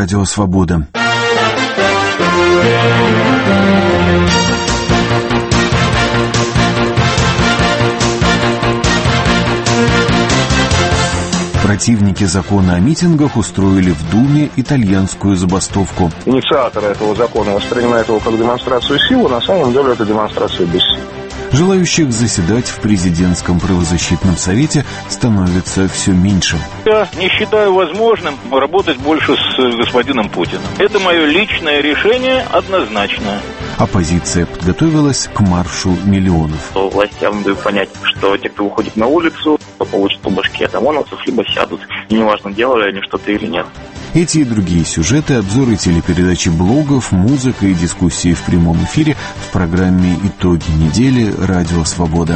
Радио Свобода. Противники закона о митингах устроили в Думе итальянскую забастовку. Инициаторы этого закона воспринимают его как демонстрацию силы, на самом деле это демонстрация бессилия. Желающих заседать в президентском правозащитном совете становится все меньше. Я не считаю возможным работать больше с господином Путиным. Это мое личное решение однозначно. Оппозиция подготовилась к маршу миллионов. Властям дают понять, что те, кто выходит на улицу, получат по башке от ОМОНовцев, либо сядут. И неважно, делали они что-то или нет. Эти и другие сюжеты, обзоры телепередачи, блогов, музыка и дискуссии в прямом эфире в программе «Итоги недели» «Радио Свобода».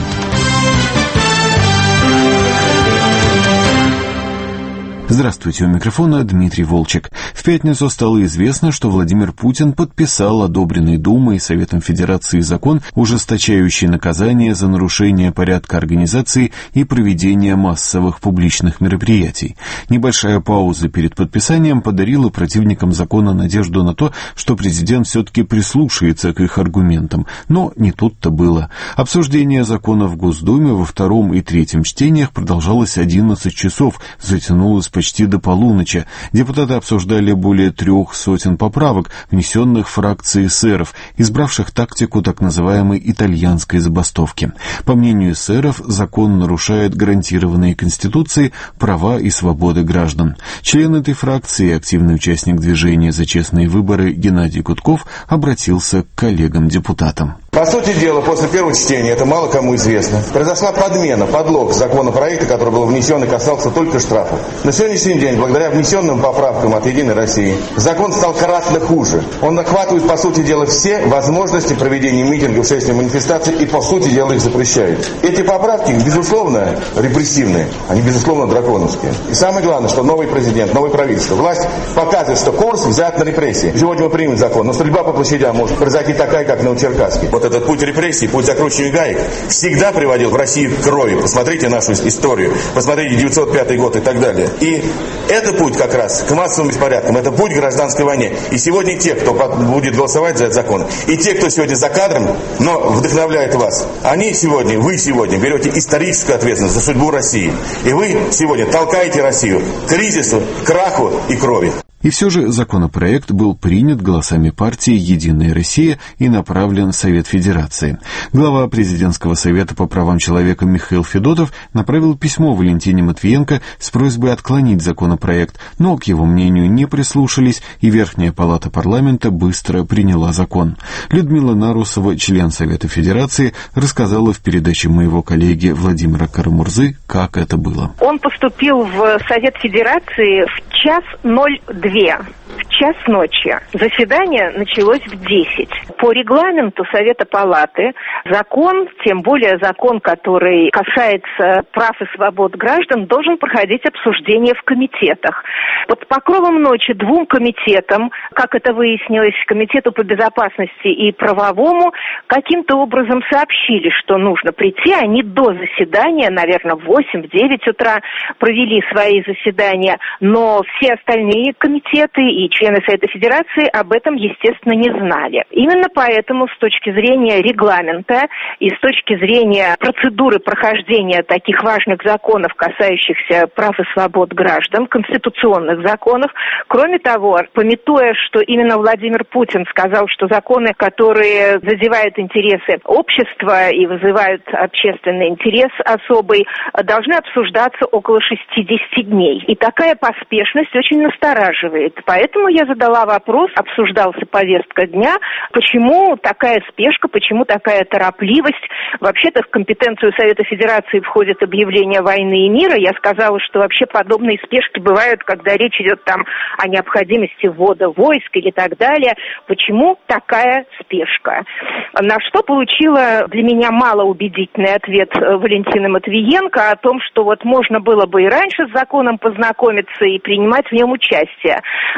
Здравствуйте, у микрофона Дмитрий Волчек. В пятницу стало известно, что Владимир Путин подписал одобренный Думой и Советом Федерации закон, ужесточающий наказание за нарушение порядка организации и проведения массовых публичных мероприятий. Небольшая пауза перед подписанием подарила противникам закона надежду на то, что президент все-таки прислушается к их аргументам. Но не тут-то было. Обсуждение закона в Госдуме во втором и третьем чтениях продолжалось 11 часов, затянулось почти до полуночи. Депутаты обсуждали более 300 поправок, внесенных фракцией эсеров, избравших тактику так называемой итальянской забастовки. По мнению эсеров, закон нарушает гарантированные Конституцией права и свободы граждан. Член этой фракции, активный участник движения «За честные выборы» Геннадий Гудков обратился к коллегам-депутатам. По сути дела, после первого чтения, это мало кому известно, произошла подмена, подлог законопроекта, который был внесен и касался только штрафов. На сегодняшний день, благодаря внесенным поправкам от «Единой России», закон стал кратно хуже. Он охватывает, по сути дела, все возможности проведения митингов, шествий, манифестаций и, по сути дела, их запрещает. Эти поправки, безусловно, репрессивные, они, безусловно, драконовские. И самое главное, что новый президент, новое правительство, власть показывает, что курс взят на репрессии. Сегодня мы примем закон, но стрельба по площадям может произойти такая, как на Новочеркасске. Вот этот путь репрессий, путь закручивания гаек всегда приводил в Россию к крови. Посмотрите нашу историю, посмотрите 905 год и так далее. И это путь как раз к массовым беспорядкам, это путь к гражданской войне. И сегодня те, кто будет голосовать за этот закон, и те, кто сегодня за кадром, но вдохновляет вас, вы сегодня берете историческую ответственность за судьбу России. И вы сегодня толкаете Россию к кризису, краху и крови. И все же законопроект был принят голосами партии «Единая Россия» и направлен в Совет Федерации. Глава президентского совета по правам человека Михаил Федотов направил письмо Валентине Матвиенко с просьбой отклонить законопроект, но к его мнению не прислушались, и Верхняя палата парламента быстро приняла закон. Людмила Нарусова, член Совета Федерации, рассказала в передаче моего коллеги Владимира Карамурзы, как это было. Он поступил в Совет Федерации в 1:02. В час ночи. Заседание началось в 10. По регламенту Совета Палаты закон, тем более закон, который касается прав и свобод граждан, должен проходить обсуждение в комитетах. Под покровом ночи двум комитетам, как это выяснилось, Комитету по безопасности и правовому, каким-то образом сообщили, что нужно прийти. Они до заседания, наверное, в 8-9 утра провели свои заседания, но все остальные комитеты и члены Совета Федерации об этом, естественно, не знали. Именно поэтому с точки зрения регламента и с точки зрения процедуры прохождения таких важных законов, касающихся прав и свобод граждан, конституционных законов, кроме того, памятуя, что именно Владимир Путин сказал, что законы, которые задевают интересы общества и вызывают общественный интерес особый, должны обсуждаться около 60 дней. И такая поспешность очень настораживает. Поэтому я задала вопрос, обсуждался повестка дня, почему такая спешка, почему такая торопливость. Вообще-то в компетенцию Совета Федерации входит объявление войны и мира. Я сказала, что вообще подобные спешки бывают, когда речь идет там о необходимости ввода войск или так далее. Почему такая спешка? На что получила для меня малоубедительный ответ Валентины Матвиенко о том, что вот можно было бы и раньше с законом познакомиться и принимать в нем участие. Но пометуя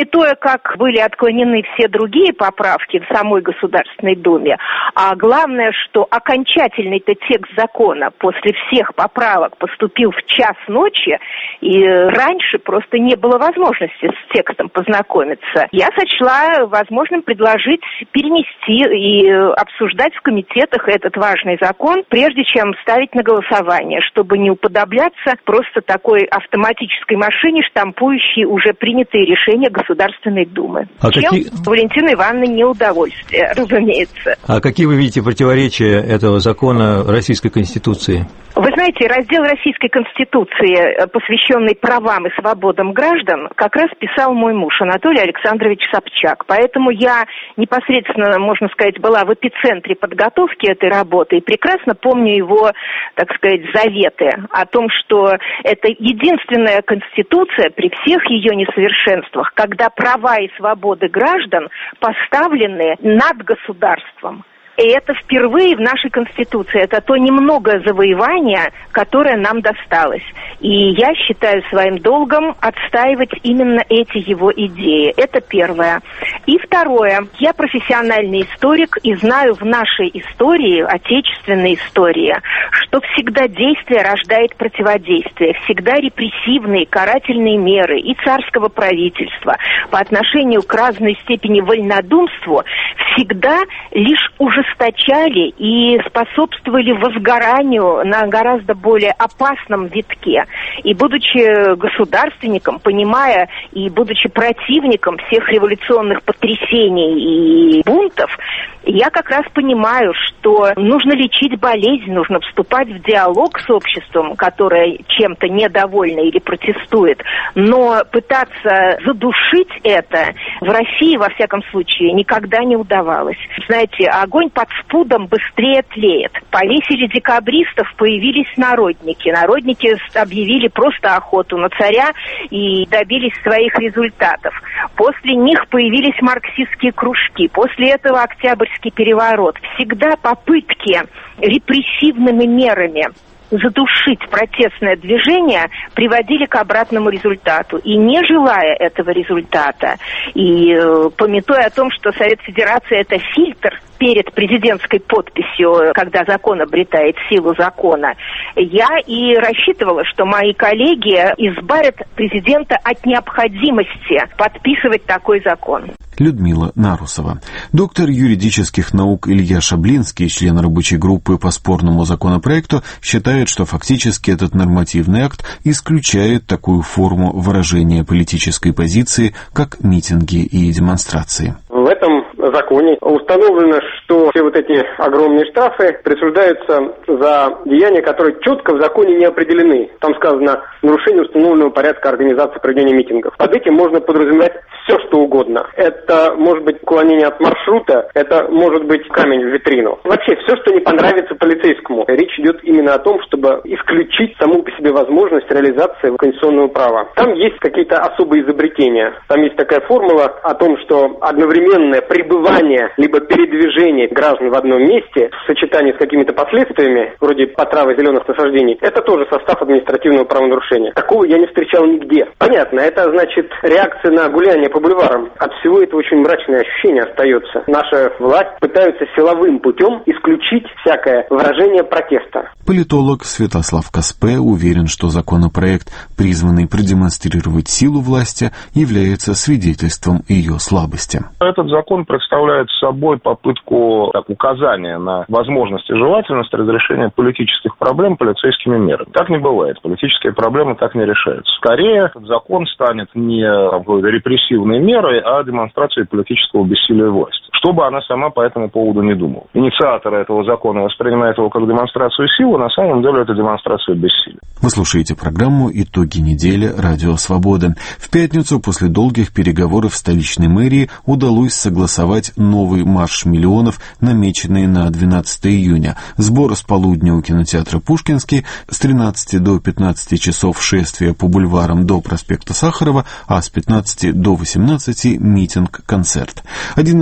пометуя, как были отклонены все другие поправки в самой Государственной Думе, а главное, что окончательный-то текст закона после всех поправок поступил в час ночи, и раньше просто не было возможности с текстом познакомиться, я сочла возможным предложить перенести и обсуждать в комитетах этот важный закон, прежде чем ставить на голосование, чтобы не уподобляться просто такой автоматической машине, штампующей уже принятые решения Государственной Думы. Чем у Валентины Ивановны неудовольствие, разумеется. А какие вы видите противоречия этого закона Российской Конституции? Вы знаете, раздел Российской Конституции, посвященный правам и свободам граждан, как раз писал мой муж Анатолий Александрович Собчак. Поэтому я непосредственно, можно сказать, была в эпицентре подготовки этой работы и прекрасно помню его, так сказать, заветы о том, что это единственная Конституция при всех ее несовершенствах, когда права и свободы граждан поставлены над государством. И это впервые в нашей Конституции. Это то немногое завоевание, которое нам досталось. И я считаю своим долгом отстаивать именно эти его идеи. Это первое. И второе. Я профессиональный историк и знаю в нашей истории, отечественной истории, что всегда действие рождает противодействие. Всегда репрессивные, карательные меры и царского правительства по отношению к разной степени вольнодумству всегда лишь ужесточали и способствовали возгоранию на гораздо более опасном витке. И будучи государственником, понимая и будучи противником всех революционных потрясений и бунтов, я как раз понимаю, что нужно лечить болезнь, нужно вступать в диалог с обществом, которое чем-то недовольно или протестует, но пытаться задушить это в России, во всяком случае, никогда не удавалось. Знаете, огонь под спудом быстрее тлеет. Повесили декабристов, появились народники. Народники объявили просто охоту на царя и добились своих результатов. После них появились марксистские кружки. После этого Октябрьский переворот. Всегда попытки репрессивными мерами задушить протестное движение приводили к обратному результату. И не желая этого результата, и памятуя о том, что Совет Федерации – это фильтр перед президентской подписью, когда закон обретает силу закона, я и рассчитывала, что мои коллеги избавят президента от необходимости подписывать такой закон. Людмила Нарусова. Доктор юридических наук Илья Шаблинский, член рабочей группы по спорному законопроекту, считает, что фактически этот нормативный акт исключает такую форму выражения политической позиции, как митинги и демонстрации. В этом законе установлено, что все вот эти огромные штрафы присуждаются за деяния, которые четко в законе не определены. Там сказано нарушение установленного порядка организации проведения митингов. Под этим можно подразумевать все, что угодно. Это может быть уклонение от маршрута, это может быть камень в витрину. Вообще, все, что не понравится полицейскому. Речь идет именно о том, чтобы исключить саму по себе возможность реализации конституционного права. Там есть какие-то особые изобретения. Там есть такая формула о том, что одновременное пребывание либо передвижение граждан в одном месте в сочетании с какими-то последствиями, вроде потравы зеленых насаждений, это тоже состав административного правонарушения. Такого я не встречал нигде. Понятно, это значит реакция на гуляние по бульварам. От всего этого очень мрачное ощущение остается. Наша власть пытается силовым путем исключить всякое выражение протеста. Политолог Святослав Каспе уверен, что законопроект, призванный продемонстрировать силу власти, является свидетельством ее слабости. Этот закон представляет собой попытку указания на возможность и желательность разрешения политических проблем полицейскими мерами. Так не бывает. Политические проблемы так не решаются. Скорее, этот закон станет не репрессивной мерой, а демонстрацией политического бессилия власти. Что бы она сама по этому поводу не думала. Инициаторы этого закона воспринимают его как демонстрацию силы, на самом деле это демонстрация бессилия. Вы слушаете программу «Итоги недели. Радио Свобода». В пятницу после долгих переговоров в столичной мэрии удалось согласовать новый марш миллионов, намеченный на 12 июня. Сбор с полудня у кинотеатра «Пушкинский», с 13 до 15 часов шествие по бульварам до проспекта Сахарова, а с 15 до 18 митинг-концерт. Один из участников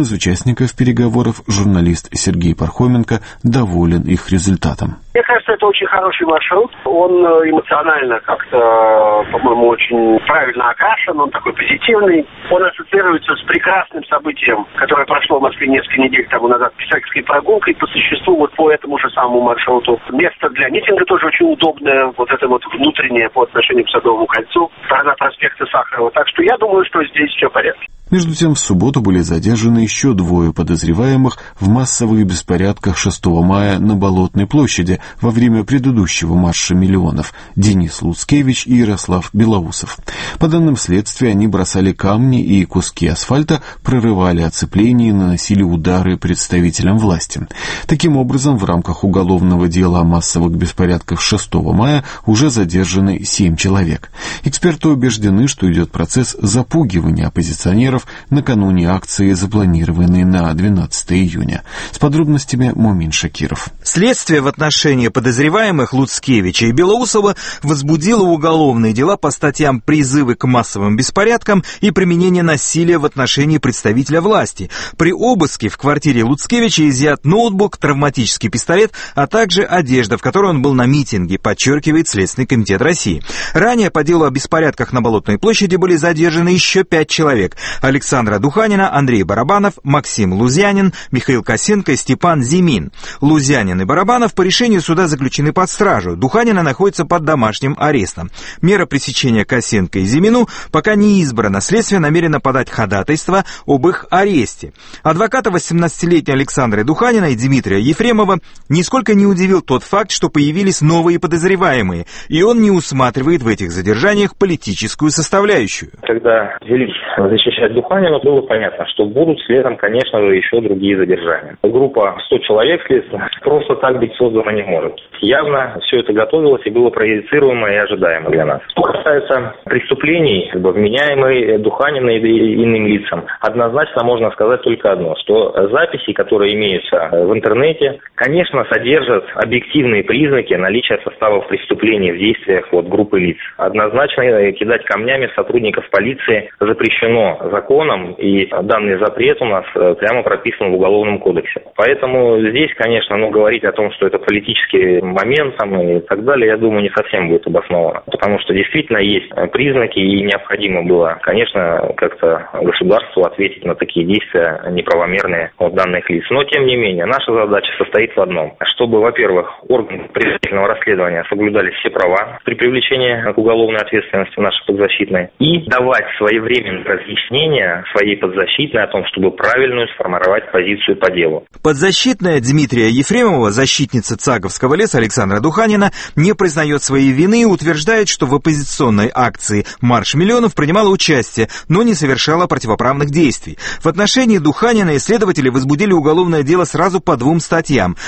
участников переговоров журналист Сергей Пархоменко доволен их результатом. Мне кажется, это очень хороший маршрут. Он эмоционально как-то, по-моему, очень правильно окрашен, он такой позитивный. Он ассоциируется с прекрасным событием, которое прошло в Москве несколько недель тому назад, писательской прогулкой. По существу вот по этому же самому маршруту. Место для митинга тоже очень удобное, вот это вот внутреннее по отношению к Садовому кольцу, сторона проспекта Сахарова. Так что я думаю, что здесь все в порядке. Между тем, в субботу были задержаны еще 2 подозреваемых в массовых беспорядках 6 мая на Болотной площади во время предыдущего марша миллионов — Денис Луцкевич и Ярослав Белоусов. По данным следствия, они бросали камни и куски асфальта, прорывали оцепление и наносили удары представителям власти. Таким образом, в рамках уголовного дела о массовых беспорядках 6 мая уже задержаны 7 человек. Эксперты убеждены, что идет процесс запугивания оппозиционеров накануне акции, запланированной на 12 июня. С подробностями Мумин Шакиров. Следствие в отношении подозреваемых Луцкевича и Белоусова возбудило уголовные дела по статьям «Призывы к массовым беспорядкам» и «Применение насилия в отношении представителя власти». При обыске в квартире Луцкевича изъят ноутбук, травматический пистолет, а также одежда, в которой он был на митинге, подчеркивает Следственный комитет России. Ранее по делу о беспорядках на Болотной площади были задержаны еще 5 человек. Александра Духанина, Андрей Барабанов, Максим Лузянин, Михаил Косенко и Степан Зимин. Лузянин и Барабанов по решению суда заключены под стражу. Духанина находится под домашним арестом. Мера пресечения Косенко и Зимину пока не избрана. Следствие намерено подать ходатайство об их аресте. Адвоката 18-летней Александры Духанина и Дмитрия Ефремова нисколько не удивил тот факт, что появились новые подозреваемые, и он не усматривает в этих задержаниях политическую составляющую. Когда взялись защищать Духанина, было понятно, что будут следом, конечно же, еще другие задержания. Группа 100 человек следственно просто так быть создана не может. Явно все это готовилось и было проецируемо и ожидаемо для нас. Что касается преступлений, вменяемой Духаниной и иным лицам, однозначно можно сказать только одно, что записи, которые имеются в интернете, конечно, содержат объективные признаки наличия составов преступлений в действиях группы лиц. Однозначно кидать камнями сотрудников полиции запрещено законом, и данный запрет у нас прямо прописан в Уголовном кодексе. Поэтому здесь, конечно, говорить о том, что это политический момент и так далее, я думаю, не совсем будет обосновано. Потому что действительно есть признаки, и необходимо было, конечно, как-то государству ответить на такие действия неправомерные от данных лиц. Но, тем не менее, наша задача состоит в одном. Чтобы, во-первых, органы предварительного расследования соблюдали все права при привлечении к уголовной ответственности нашей подзащитной и давать своевременное разъяснение своей подзащитной о том, чтобы правильную сформировать позицию по делу. Подзащитная Дмитрия Ефремова, защитница Цаговского леса Александра Духанина, не признает своей вины и утверждает, что в оппозиционной акции «Марш миллионов» принимала участие, но не совершала противоправных действий. В отношении Духанина исследователи возбудили уголовное дело сразу по 2 статьям.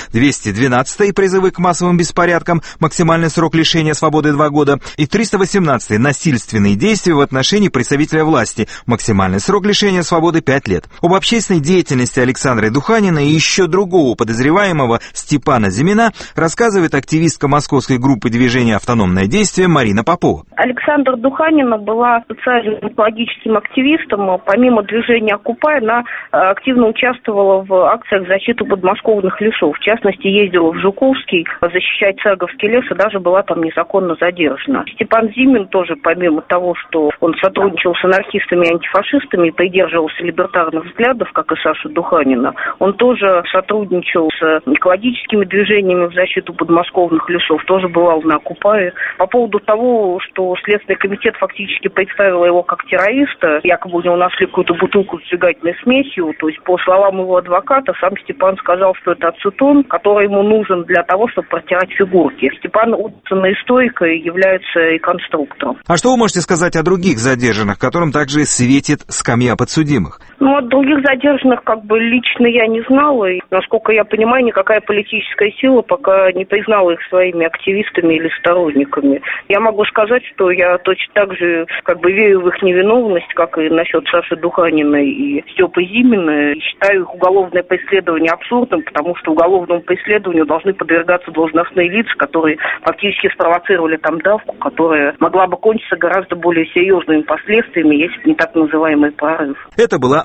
212 «Призывы к массовым беспорядкам», максимальный срок лишения свободы 2 года, и 318 «Насильственные действия в отношении представителя власти», максимальный срок лишения свободы 5 лет. Об общественной деятельности Александры Духанина и еще другого подозреваемого Степана Зимина рассказывает активистка московской группы движения «Автономное действие» Марина Попова. Александра Духанина была социальным экологическим активистом. Помимо движения «Окупай», она активно участвовала в акциях защиты подмосковных лесов. В частности, ездила в Жуковский защищать Цаговский лес и даже была там незаконно задержана. Степан Зимин тоже, помимо того, что он сотрудничал с анархистами и антифашистами и придерживался либертарных взглядов, как и Саша Духанина, он тоже сотрудничал с экологическими движениями в защиту подмосковных лесов, тоже бывал на «Окупае». По поводу того, что Следственный комитет фактически представил его как террориста, якобы у него нашли какую-то бутылку с сжигательной смесью, то есть по словам его адвоката, сам Степан сказал, что это ацетон, который ему нужен для того, чтобы протирать фигурки. Степан учится на историка и является и конструктором. А что вы можете сказать о других задержанных, которым также светит скамья подсудимых? От других задержанных лично я не знала, и, насколько я понимаю, никакая политическая сила пока не признала их своими активистами или сторонниками. Я могу сказать, что я точно так же верю в их невиновность, как и насчет Саши Духанина и Степы Зимина. И считаю их уголовное преследование абсурдным, потому что уголовному преследованию должны подвергаться должностные лица, которые фактически спровоцировали там давку, которая могла бы кончиться гораздо более серьезными последствиями, если бы не так называемый прорыв. Это была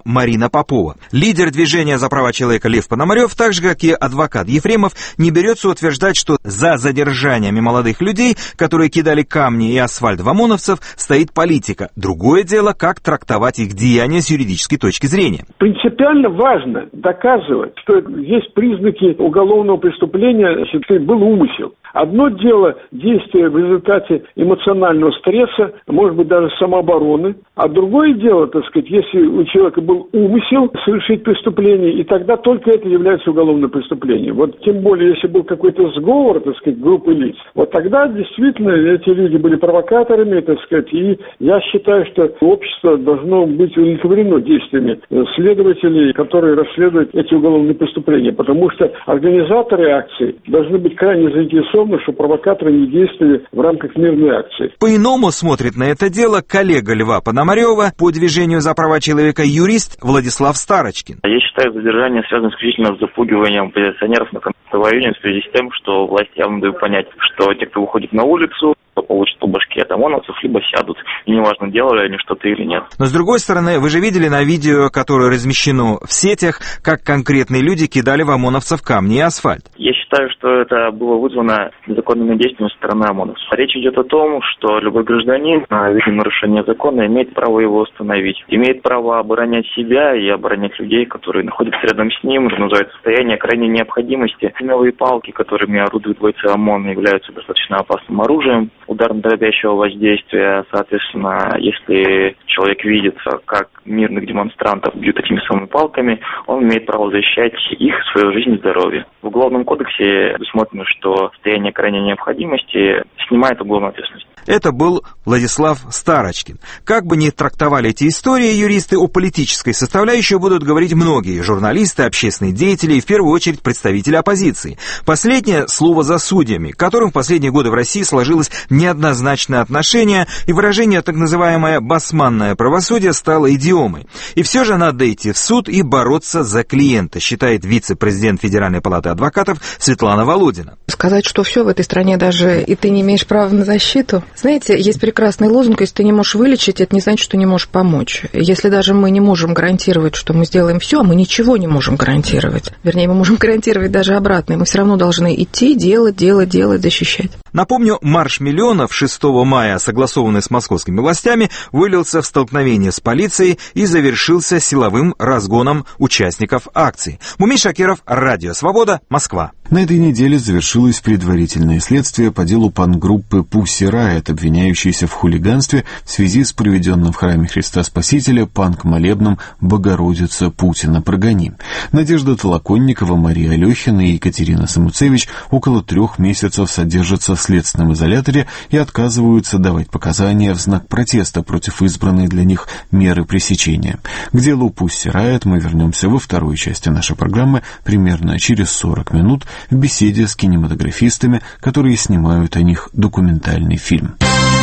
Марина Попова. Лидер движения за права человека Лев Пономарев, так же как и адвокат Ефремов, не берется утверждать, что за задержаниями молодых людей, которые кидали камни и асфальт в ОМОНовцев, стоит политика. Другое дело, как трактовать их деяния с юридической точки зрения. Принципиально важно доказывать, что есть признаки уголовного преступления, если был умысел. Одно дело действие в результате эмоционального стресса, может быть, даже самообороны. А другое дело, так сказать, если у человека был умысел совершить преступление, и тогда только это является уголовным преступлением. Вот тем более, если был какой-то сговор, так сказать, группы лиц, вот тогда действительно эти люди были провокаторами, так сказать, и я считаю, что общество должно быть удовлетворено действиями следователей, которые расследуют эти уголовные преступления, потому что организаторы акции должны быть крайне заинтересованы, что провокаторы не действовали в рамках мирной акции. По-иному смотрит на это дело коллега Льва Пономарева по движению за права человека юрист Владислав Старочкин. Я считаю, задержание связано исключительно с запугиванием оппозиционеров на 15 июня в связи с тем, что власти явно дают понять, что те, кто выходит на улицу, получат по башке от ОМОНовцев, либо сядут. И неважно, делали они что-то или нет. Но с другой стороны, вы же видели на видео, которое размещено в сетях, как конкретные люди кидали в ОМОНовцев камни и асфальт. Я считаю, что это было вызвано незаконными действиями со стороны ОМОНовцев. Речь идет о том, что любой гражданин, видя нарушение закона, имеет право его остановить. Имеет право оборонять себя и оборонять людей, которые находятся рядом с ним, называют состояние крайней необходимости. Силовые палки, которыми орудуют бойцы ОМОН, являются достаточно опасным оружием ударно-дробящего воздействия. Соответственно, если человек видит, как мирных демонстрантов бьют этими самыми палками, он имеет право защищать их, свою жизнь и здоровье. В Уголовном кодексе предусмотрено, что состояние крайней необходимости снимает уголовную ответственность. Это был Владислав Старочкин. Как бы ни трактовали эти истории, юристы о политической составляющей будут говорить многие журналисты, общественные деятели и в первую очередь представители оппозиции. Последнее слово за судьями, к которым в последние годы в России сложилось неоднозначное отношение, и выражение так называемое «басманное правосудие» стало идиомой. И все же надо идти в суд и бороться за клиента, считает вице-президент Федеральной палаты адвокатов Светлана Володина. Сказать, что все в этой стране даже и ты не имеешь права на защиту. Знаете, есть прекрасный лозунг: если ты не можешь вылечить, это не значит, что не можешь помочь. Если даже мы не можем гарантировать, что мы сделаем все, а мы ничего не можем гарантировать. Вернее, мы можем гарантировать даже обратное. Мы все равно должны идти, делать, защищать. Напомню, марш миллионов 6 мая, согласованный с московскими властями, вылился в столкновение с полицией и завершился силовым разгоном участников акции. Мумий Шакиров, Радио Свобода, Москва. На этой неделе завершилось предварительное следствие по делу панк-группы Pussy Riot, обвиняющейся в хулиганстве в связи с проведенным в храме Христа Спасителя панк-молебном «Богородица, Путина, прогони». Надежда Толоконникова, Мария Алехина и Екатерина Самуцевич около 3 месяцев содержатся в следственном изоляторе и отказываются давать показания в знак протеста против избранной для них меры пресечения. К делу Pussy Riot мы вернемся во второй части нашей программы примерно через 40 минут в беседе с кинематографистами, которые снимают о них документальный фильм.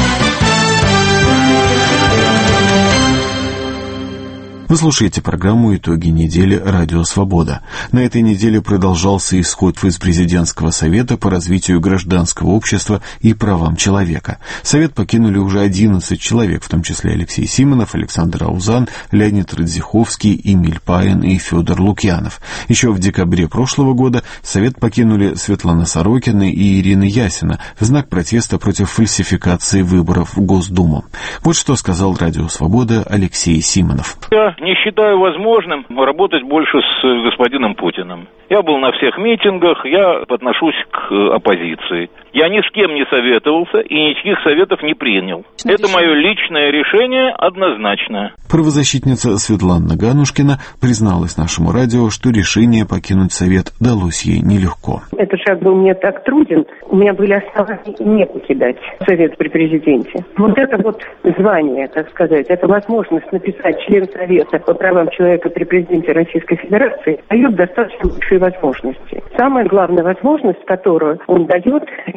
Вы слушаете программу «Итоги недели. Радио Свобода». На этой неделе продолжался исход Президентского совета по развитию гражданского общества и правам человека. Совет покинули уже 11 человек, в том числе Алексей Симонов, Александр Аузан, Леонид Радзиховский, Эмиль Паин и Федор Лукьянов. Еще в декабре прошлого года Совет покинули Светлана Сорокина и Ирина Ясина в знак протеста против фальсификации выборов в Госдуму. Вот что сказал Радио Свобода Алексей Симонов. Я не считаю возможным работать больше с господином Путиным. Я был на всех митингах, я отношусь к оппозиции. Я ни с кем не советовался и никаких советов не принял. Это мое личное решение однозначно. Правозащитница Светлана Ганушкина призналась нашему радио, что решение покинуть Совет далось ей нелегко. Этот шаг был мне так труден, у меня были основания не покидать Совет при президенте. Вот это вот звание, так сказать, это возможность написать член Совета по правам человека при президенте Российской Федерации дает достаточно большие возможности. Самая главная возможность, которую он дает,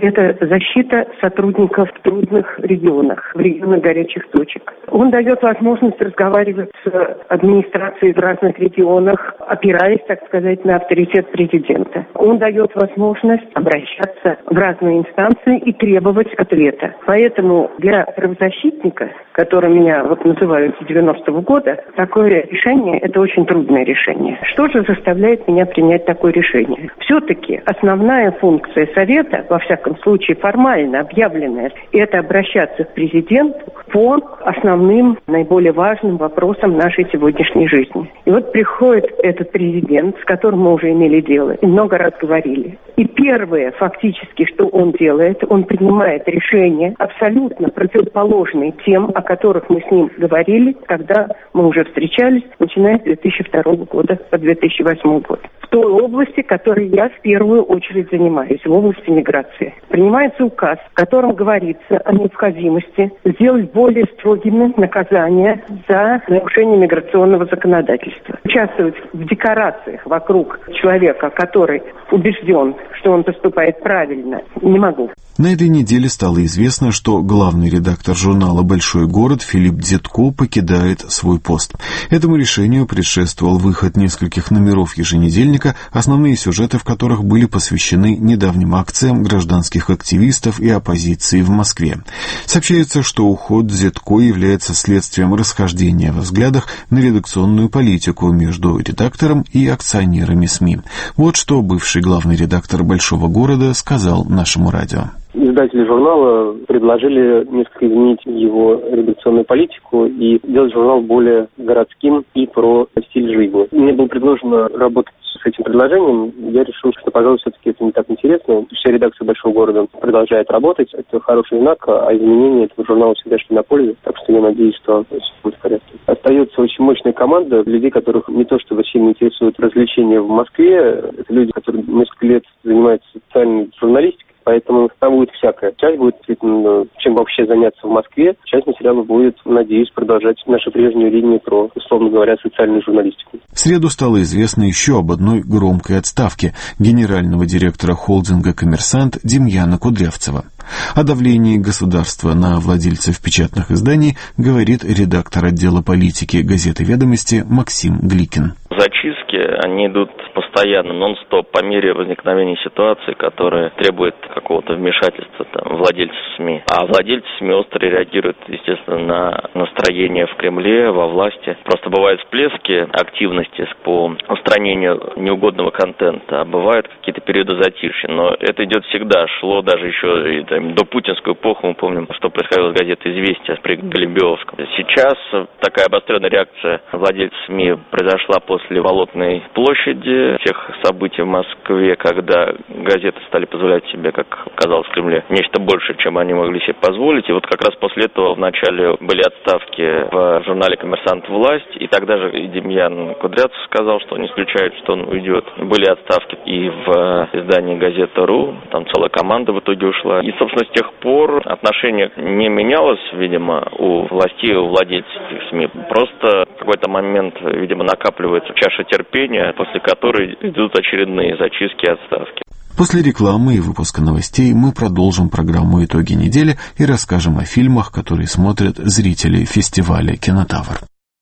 это защита сотрудников в трудных регионах, в регионах горячих точек. Он дает возможность разговаривать с администрацией в разных регионах, опираясь, так сказать, на авторитет президента. Он дает возможность обращаться в разные инстанции и требовать ответа. Поэтому для правозащитника, который меня называют с 90-го года, такое решение – это очень трудное решение. Что же заставляет меня принять такое решение? Все-таки основная функция Совета, во всяком случае формально объявленная, это обращаться к президенту по основным, наиболее важным вопросам нашей сегодняшней жизни. И вот приходит этот президент, с которым мы уже имели дело, и много раз говорили. И первое, фактически, что он делает, он принимает решения абсолютно противоположные тем, о которых мы с ним говорили, когда мы уже встречались, начиная с 2002 года по 2008 год. В той области, которой я в первую очередь занимаюсь, в области миграции. Принимается указ, в котором говорится о необходимости сделать более строгими наказания за нарушение миграционного законодательства. Участвовать в декорациях вокруг человека, который убежден, что он поступает правильно, не могу. На этой неделе стало известно, что главный редактор журнала «Большой город» Филипп Дзятко покидает свой пост. Этому решению предшествовал выход нескольких номеров еженедельника, основные сюжеты в которых были посвящены недавним акциям гражданских активистов и оппозиции в Москве. Сообщается, что уход Дзятко является следствием расхождения во взглядах на редакционную политику между редактором и акционерами СМИ. Вот что бывший главный редактор «Большого города» сказал нашему радио. Издатели журнала предложили несколько изменить его редакционную политику и сделать журнал более городским и про стиль жизни. Мне было предложено работать с этим предложением. Я решил, что, пожалуй, все-таки это не так интересно. Вся редакция «Большого города» продолжает работать. Это хороший знак, а изменения этого журнала всегда шли на пользу. Так что я надеюсь, что все будет в порядке. Остается очень мощная команда людей, которых не то чтобы сильно интересуют развлечения в Москве. Это люди, которые несколько лет занимаются социальной журналистикой. Поэтому там будет всякое. Часть будет действительно, чем вообще заняться в Москве. Часть материалов будет, надеюсь, продолжать нашу прежнюю линию про, условно говоря, социальную журналистику. В среду стало известно еще об одной громкой отставке генерального директора холдинга «Коммерсант» Демьяна Кудрявцева. О давлении государства на владельцев печатных изданий говорит редактор отдела политики газеты «Ведомости» Максим Гликин. Зачистки, они идут постоянно, нон-стоп, по мере возникновения ситуации, которая требует какого-то вмешательства владельцев СМИ. А владельцы СМИ остро реагируют, естественно, на настроение в Кремле, во власти. Просто бывают всплески активности по устранению неугодного контента, а бывают какие-то периоды затишья. Но это идет всегда, шло даже еще до путинскую эпоху. Мы помним, что происходило с газетой «Известия» при Голембиовском. Сейчас такая обостренная реакция владельцев СМИ произошла после Болотной площади, тех событий в Москве, когда газеты стали позволять себе, как казалось в Кремле, нечто большее, чем они могли себе позволить. И вот как раз после этого вначале были отставки в журнале «Коммерсант. Власть», и тогда же и Демьян Кудрявцев сказал, что он не исключает, что он уйдет. Были отставки и в издании «Газета.ру», там целая команда в итоге ушла. И, собственно, с тех пор отношение не менялось, видимо, у властей, у владельцев этих СМИ. Просто в какой-то момент, видимо, накапливается чаша терпения, после которой идут очередные зачистки и отставки. После рекламы и выпуска новостей мы продолжим программу «Итоги недели» и расскажем о фильмах, которые смотрят зрители фестиваля «Кинотавр».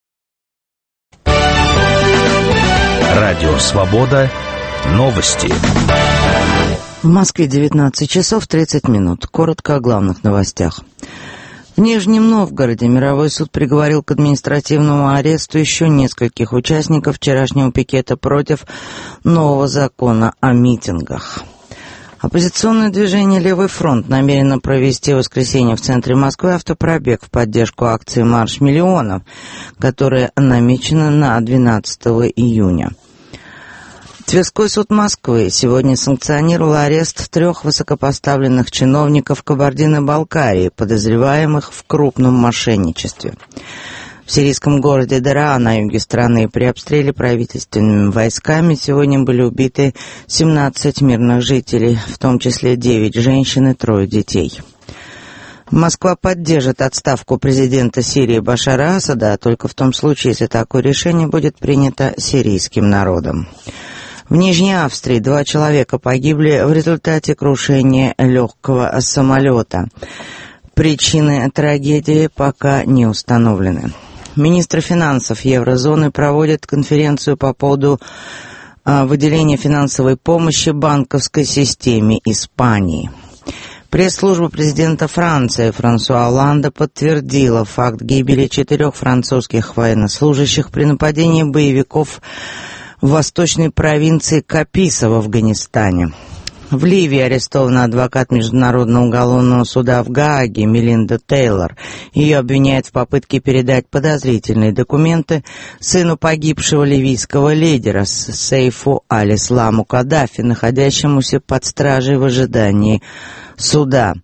Радио «Свобода». Новости. В Москве 19 часов 30 минут. Коротко о главных новостях. В Нижнем Новгороде мировой суд приговорил к административному аресту еще нескольких участников вчерашнего пикета против нового закона о митингах. Оппозиционное движение «Левый фронт» намерено провести в воскресенье в центре Москвы автопробег в поддержку акции «Марш миллионов», которая намечена на 12 июня. Тверской суд Москвы сегодня санкционировал арест 3 высокопоставленных чиновников Кабардино-Балкарии, подозреваемых в крупном мошенничестве. В сирийском городе Дараа на юге страны при обстреле правительственными войсками сегодня были убиты 17 мирных жителей, в том числе 9 женщин и 3 детей. Москва поддержит отставку президента Сирии Башара Асада только в том случае, если такое решение будет принято сирийским народом. В Нижней Австрии 2 человека погибли в результате крушения легкого самолета. Причины трагедии пока не установлены. Министры финансов еврозоны проводят конференцию по поводу выделения финансовой помощи банковской системе Испании. Пресс-служба президента Франции Франсуа Олланда подтвердила факт гибели 4 французских военнослужащих при нападении боевиков в восточной провинции Каписа в Афганистане. В Ливии арестована адвокат Международного уголовного суда в Гааге Мелинда Тейлор. Ее обвиняют в попытке передать подозрительные документы сыну погибшего ливийского лидера Сейфу аль-Исламу Каддафи, находящемуся под стражей в ожидании суда.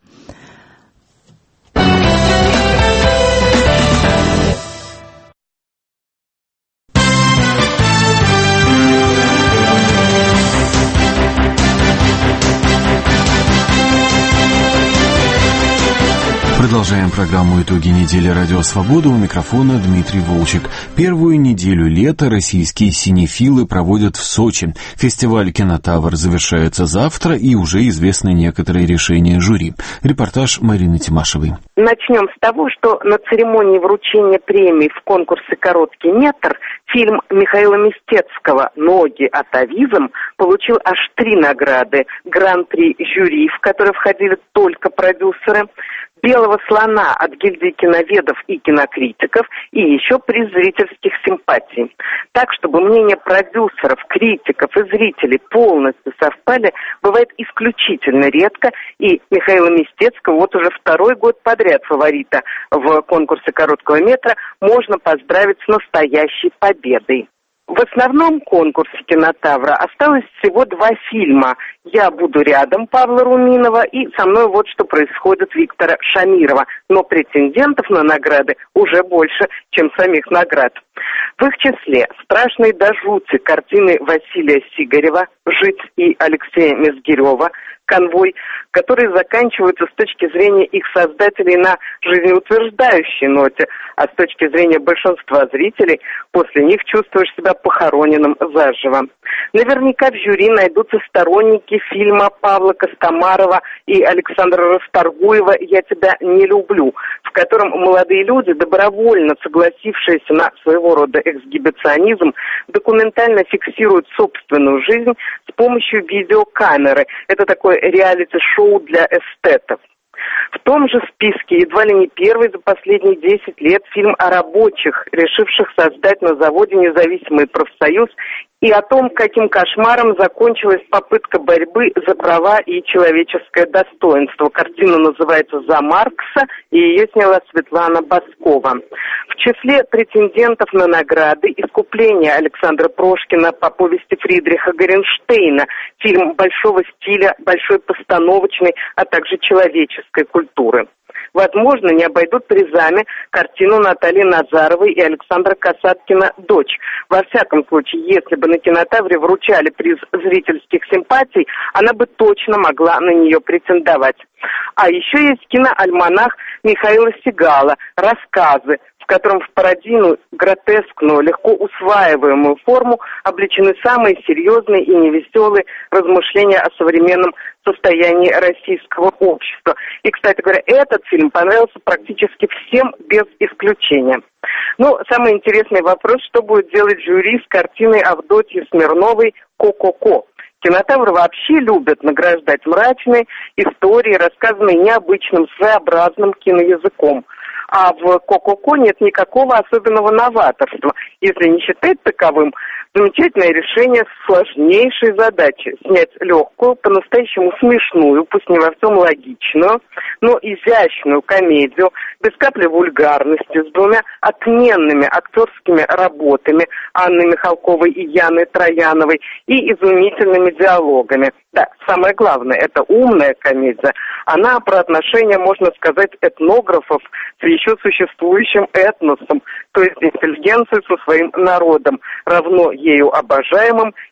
Продолжаем программу «Итоги недели. Радио Свобода». У микрофона Дмитрий Волчек. Первую неделю лета российские синефилы проводят в Сочи. Фестиваль «Кинотавр» завершается завтра, и уже известны некоторые решения жюри. Репортаж Марины Тимашевой. Начнем с того, что на церемонии вручения премий в конкурсе «Короткий метр» фильм Михаила Мистецкого «Ноги. Атавизм» получил аж 3 награды. Гран-при жюри, в которое входили только продюсеры, «Белого слона» от гильдии киноведов и кинокритиков и еще приз зрительских симпатий. Так, чтобы мнения продюсеров, критиков и зрителей полностью совпали, бывает исключительно редко, и Михаила Мистецкого вот уже 2-й год подряд фаворита в конкурсе «Короткого метра» можно поздравить с настоящей победой. В основном конкурсе «Кинотавра» осталось всего 2 фильма «Я буду рядом» Павла Руминова и «Со мной вот что происходит» Виктора Шамирова. Но претендентов на награды уже больше, чем самих наград. В их числе «Страшные до жути» картины Василия Сигарева, «Жить» и Алексея Мезгирева, «Конвой», которые заканчиваются с точки зрения их создателей на жизнеутверждающей ноте, а с точки зрения большинства зрителей после них чувствуешь себя похороненным заживо. Наверняка в жюри найдутся сторонники фильма Павла Костомарова и Александра Расторгуева «Я тебя не люблю», в котором молодые люди, добровольно согласившиеся на своего рода эксгибиционизм, документально фиксируют собственную жизнь с помощью видеокамеры. Это такое реалити-шоу для эстетов. В том же списке едва ли не первый за последние 10 лет фильм о рабочих, решивших создать на заводе независимый профсоюз, и о том, каким кошмаром закончилась попытка борьбы за права и человеческое достоинство. Картина называется «За Маркса», и ее сняла Светлана Баскова. В числе претендентов на награды «Искупление» Александра Прошкина по повести Фридриха Горенштейна, фильм большого стиля, большой постановочной, а также человеческой культуры. Возможно, не обойдут призами картину Натальи Назаровой и Александра Касаткина «Дочь». Во всяком случае, если бы на «Кинотавре» вручали приз зрительских симпатий, она бы точно могла на нее претендовать. А еще есть киноальманах Михаила Сигала «Рассказы», в котором в пародийную, гротескную, легко усваиваемую форму облечены самые серьезные и невеселые размышления о современном состоянии российского общества. И, кстати говоря, этот фильм понравился практически всем без исключения. Ну, самый интересный вопрос, что будет делать жюри с картиной Авдотьи Смирновой «Ко-ко-ко». Кинотавр вообще любят награждать мрачные истории, рассказанные необычным, своеобразным киноязыком. А в «Ко-ко-ко» нет никакого особенного новаторства. Если не считать таковым, замечательное решение сложнейшей задачи – снять легкую, по-настоящему смешную, пусть не во всем логичную, но изящную комедию, без капли вульгарности, с 2 отменными актерскими работами Анны Михалковой и Яны Трояновой и изумительными диалогами. Да, самое главное – это умная комедия. Она про отношения, можно сказать, этнографов с еще существующим этносом, то есть интеллигенцией со своим народом, равно ею обожаемым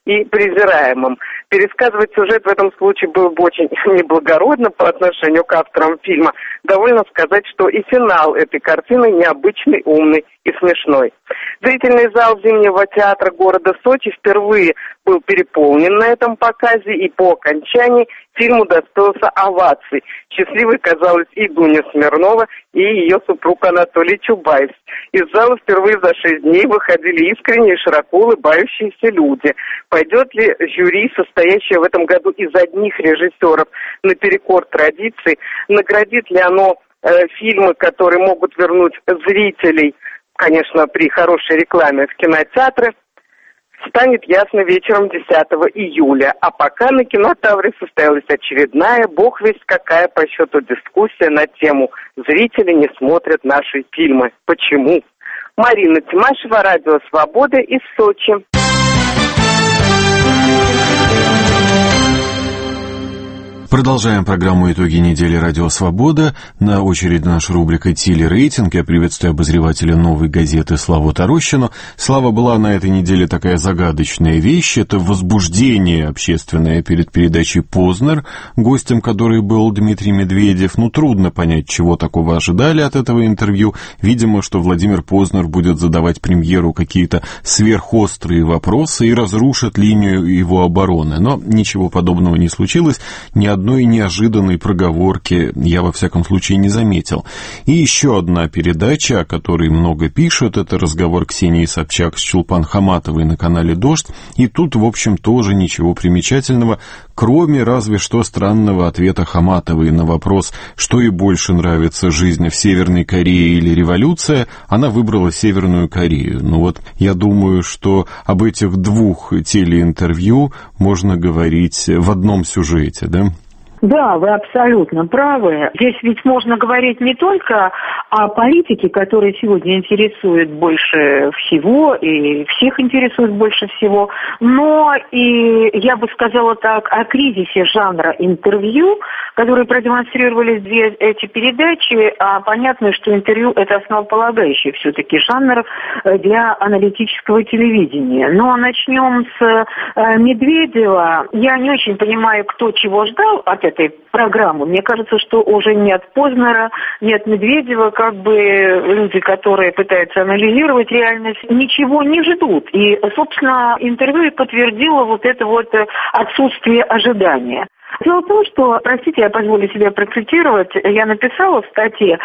и презираемым. Пересказывать сюжет в этом случае было бы очень неблагородно по отношению к авторам фильма. Довольно сказать, что и финал этой картины необычный, умный и смешной. Зрительный зал Зимнего театра города Сочи впервые был переполнен на этом показе, и по окончании фильм удостоился оваций. Счастливой казалась и Дуня Смирнова, и ее супруг Анатолий Чубайс. Из зала впервые за 6 дней выходили искренние и широко улыбающиеся люди. Пойдет ли жюри, состоящее в этом году из одних режиссеров, наперекор традиций? Наградит ли оно фильмы, которые могут вернуть зрителей, конечно, при хорошей рекламе, в кинотеатры? Станет ясно вечером 10 июля. А пока на Кинотавре состоялась очередная, бог весть какая по счету, дискуссия на тему «Зрители не смотрят наши фильмы. Почему?». Марина Тимашева, Радио Свобода из Сочи. Продолжаем программу «Итоги недели. Радио Свобода». На очереди наша рубрика «Телерейтинг». Я приветствую обозревателя «Новой газеты» Славу Тарощину. Слава, была на этой неделе такая загадочная вещь. Это возбуждение общественное перед передачей «Познер», гостем которой был Дмитрий Медведев. Трудно понять, чего такого ожидали от этого интервью. Видимо, что Владимир Познер будет задавать премьеру какие-то сверхострые вопросы и разрушит линию его обороны. Но ничего подобного не случилось. Ни одной неожиданной проговорки я, во всяком случае, не заметил. И еще одна передача, о которой много пишут, это разговор Ксении Собчак с Чулпан Хаматовой на канале «Дождь». И тут, в общем, тоже ничего примечательного, кроме разве что странного ответа Хаматовой на вопрос, что ей больше нравится, жизнь в Северной Корее или революция. Она выбрала Северную Корею. Я думаю, что об этих двух телеинтервью можно говорить в одном сюжете, да? Да, вы абсолютно правы. Здесь ведь можно говорить не только о политике, которая сегодня интересует больше всего, и всех интересует больше всего, но и, я бы сказала так, о кризисе жанра интервью, которые продемонстрировали эти передачи. А понятно, что интервью – это основополагающий все-таки жанр для аналитического телевидения. Но начнем с Медведева. Я не очень понимаю, кто чего ждал от этой программы. Мне кажется, что уже не от Познера, не от Медведева, люди, которые пытаются анализировать реальность, ничего не ждут. И, собственно, интервью подтвердило это отсутствие ожидания. Дело в том, что, простите, я позволю себе процитировать, я написала в статье,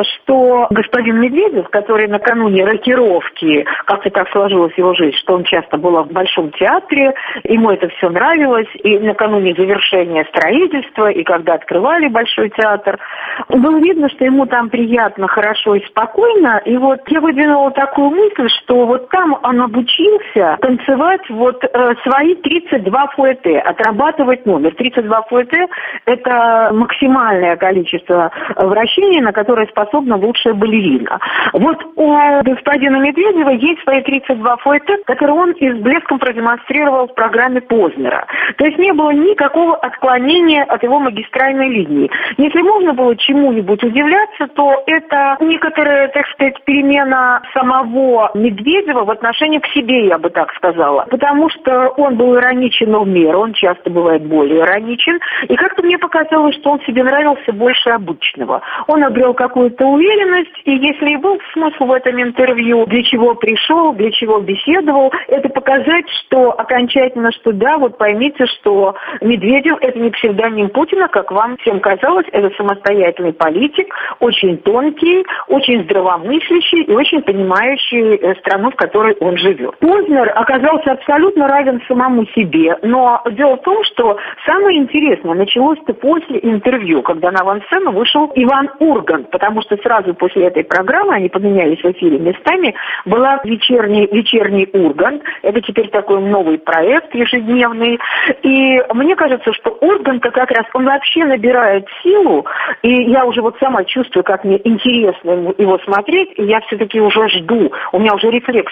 что господин Медведев, который накануне рокировки, как-то так сложилась его жизнь, что он часто был в Большом театре, ему это все нравилось, и накануне завершения строительства, и когда открывали Большой театр, было видно, что ему там приятно, хорошо и спокойно, и я выдвинула такую мысль, что там он обучился танцевать свои 32 фуэте, отрабатывать номер. 32 фуэте – это максимальное количество вращений, на которое способна лучшая балерина. У господина Медведева есть свои 32 фуэте, которые он и с блеском продемонстрировал в программе Познера. То есть не было никакого отклонения от его магистральной линии. Если можно было чему-нибудь удивляться, то это некоторая, перемена самого Медведева в отношении к себе, я бы так сказала. Потому что он был ироничен, но в меру, он часто бывает более ироничен. И как-то мне показалось, что он себе нравился больше обычного. Он обрел какую-то уверенность, и если и был смысл в этом интервью, для чего пришел, для чего беседовал, это показать, что окончательно, что да, поймите, что Медведев – это не псевдоним Путина, как вам всем казалось, это самостоятельный политик, очень тонкий, очень здравомыслящий и очень понимающий страну, в которой он живет. Познер оказался абсолютно равен самому себе, но дело в том, что самое интересное началось-то после интервью, когда на авансцену вышел Иван Ургант, потому что сразу после этой программы, они поменялись в эфире местами, была вечерний Ургант, это теперь такой новый проект ежедневный, и мне кажется, что Ургант как раз, он вообще набирает силу, и я уже сама чувствую, как мне интересно его смотреть, и я все-таки уже жду, у меня уже рефлекс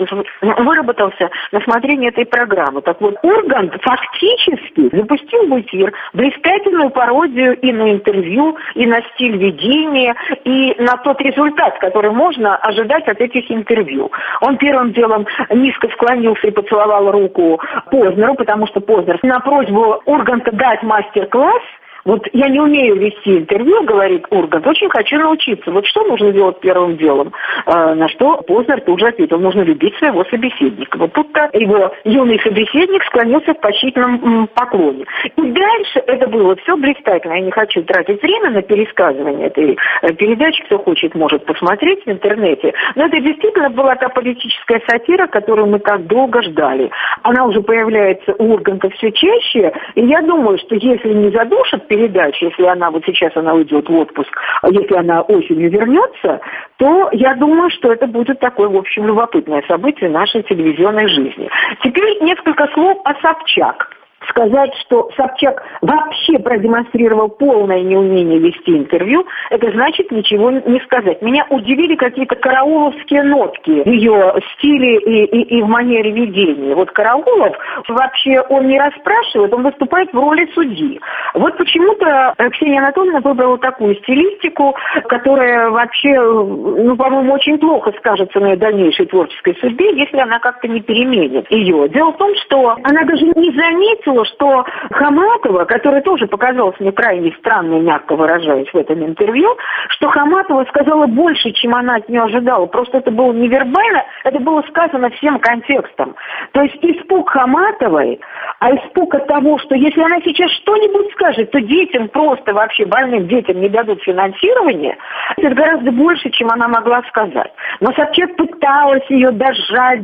выработался на смотрение этой программы. Так Ургант фактически запустил эфир, блистательную пародию и на интервью, и на стиль ведения, и на тот результат, который можно ожидать от этих интервью. Он первым делом низко склонился и поцеловал руку Познеру, потому что Познер на просьбу Урганта дать мастер-класс, вот я не умею вести интервью, говорит Ургант, очень хочу научиться. Вот что нужно делать первым делом? На что Познер тут же ответил, нужно любить своего собеседника. Вот тут-то его юный собеседник склонился в почтительном поклоне. И дальше это было все блистательно. Я не хочу тратить время на пересказывание этой передачи. Кто хочет, может посмотреть в интернете. Но это действительно была та политическая сатира, которую мы так долго ждали. Она уже появляется у Урганта все чаще. И я думаю, что если не задушат передача, если она вот сейчас она уйдет в отпуск, а если она осенью вернется, то я думаю, что это будет такое, в общем, любопытное событие нашей телевизионной жизни. Теперь несколько слов о Собчак. Сказать, что Собчак вообще продемонстрировал полное неумение вести интервью, это значит ничего не сказать. Меня удивили какие-то карауловские нотки в ее стиле и в манере ведения. Вот Караулов вообще он не расспрашивает, он выступает в роли судьи. Вот почему-то Ксения Анатольевна выбрала такую стилистику, которая вообще, ну, по-моему, очень плохо скажется на ее дальнейшей творческой судьбе, если она как-то не переменит ее. Дело в том, что она даже не заметила, что Хаматова, которая тоже показалась мне крайне странной, мягко выражаясь, в этом интервью, что Хаматова сказала больше, чем она от нее ожидала. Просто это было не вербально, это было сказано всем контекстом. То есть испуг Хаматовой, а испуг от того, что если она сейчас что-нибудь скажет, то детям просто вообще, больным детям не дадут финансирование, это гораздо больше, чем она могла сказать. Но Собчак пыталась ее дожать,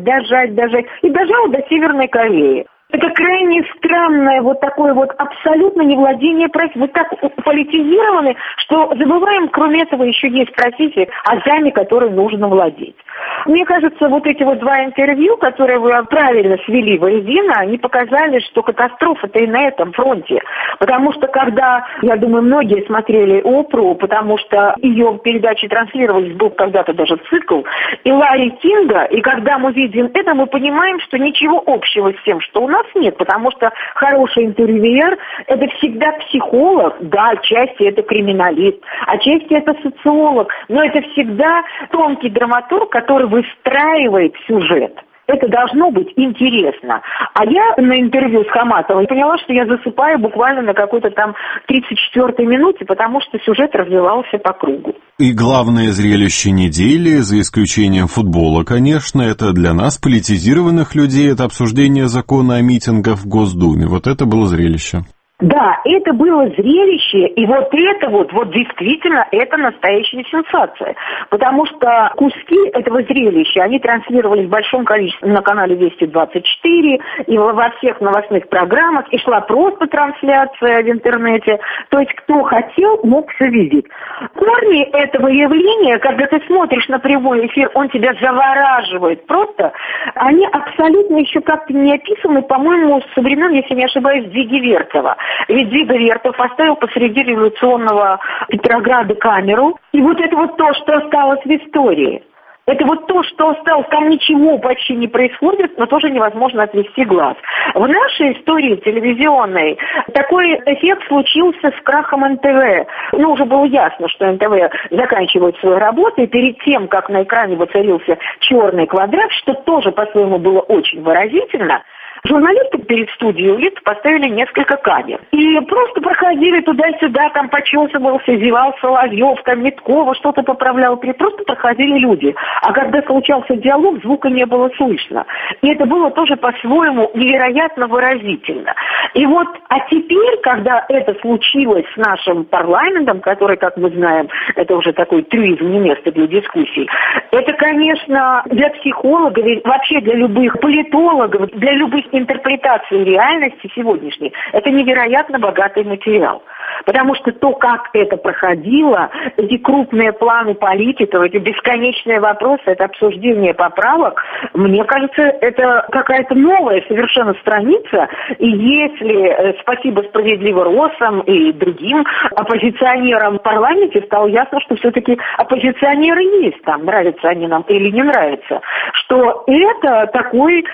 и дожала до Северной Кореи. Это крайне странное вот такое вот абсолютно невладение профессией. Мы так политизированы, что забываем, кроме этого, еще есть профессии, азами, которой нужно владеть. Мне кажется, вот эти вот два интервью, которые вы правильно свели воедино, они показали, что катастрофа-то и на этом фронте. Потому что когда, я думаю, многие смотрели Опру, потому что ее передачи транслировались, был когда-то даже цикл, и Ларри Кинга, и когда мы видим это, мы понимаем, что ничего общего с тем, что у нас нет, потому что хороший интервьюер – это всегда психолог, да, отчасти это криминалист, отчасти это социолог, но это всегда тонкий драматург, который выстраивает сюжет. Это должно быть интересно. А я на интервью с Хаматовой поняла, что я засыпаю буквально на какой-то там 34-й минуте, потому что сюжет развивался по кругу. И главное зрелище недели, за исключением футбола, конечно, это для нас, политизированных людей, это обсуждение закона о митингах в Госдуме. Вот это было зрелище. Да, это было зрелище, и вот это вот действительно, это настоящая сенсация. Потому что куски этого зрелища, они транслировались в большом количестве на канале Вести-24, и во всех новостных программах, и шла просто трансляция в интернете. То есть, кто хотел, мог все видеть. Корни этого явления, когда ты смотришь на прямой эфир, он тебя завораживает просто, они абсолютно еще как-то не описаны, по-моему, со времен, если не ошибаюсь, Дзиги Вертова. Ведь Дзига Вертов поставил посреди революционного Петрограда камеру. И вот это вот то, что осталось в истории. Это вот то, что осталось. Там ничего почти не происходит, но тоже невозможно отвести глаз. В нашей истории телевизионной такой эффект случился с крахом НТВ. Ну, уже было ясно, что НТВ заканчивает свою работу, и перед тем, как на экране воцарился черный квадрат, что тоже по-своему было очень выразительно, журналисты перед студией УЛИТ поставили несколько камер. И просто проходили туда-сюда, там почесывался, зевал Соловьев, там Миткова что-то поправлял. Просто проходили люди. А когда случался диалог, звука не было слышно. И это было тоже по-своему невероятно выразительно. И вот, а теперь, когда это случилось с нашим парламентом, который, как мы знаем, это уже такой трюизм, не место для дискуссий, это, конечно, для психологов, вообще для любых политологов, для любых интерпретации реальности сегодняшней, это невероятно богатый материал. Потому что то, как это проходило, эти крупные планы политиков, эти бесконечные вопросы, это обсуждение поправок, мне кажется, это какая-то новая совершенно страница. И если, спасибо справедливо Росам и другим оппозиционерам в парламенте, стало ясно, что все-таки оппозиционеры есть там, нравятся они нам или не нравятся, что это такой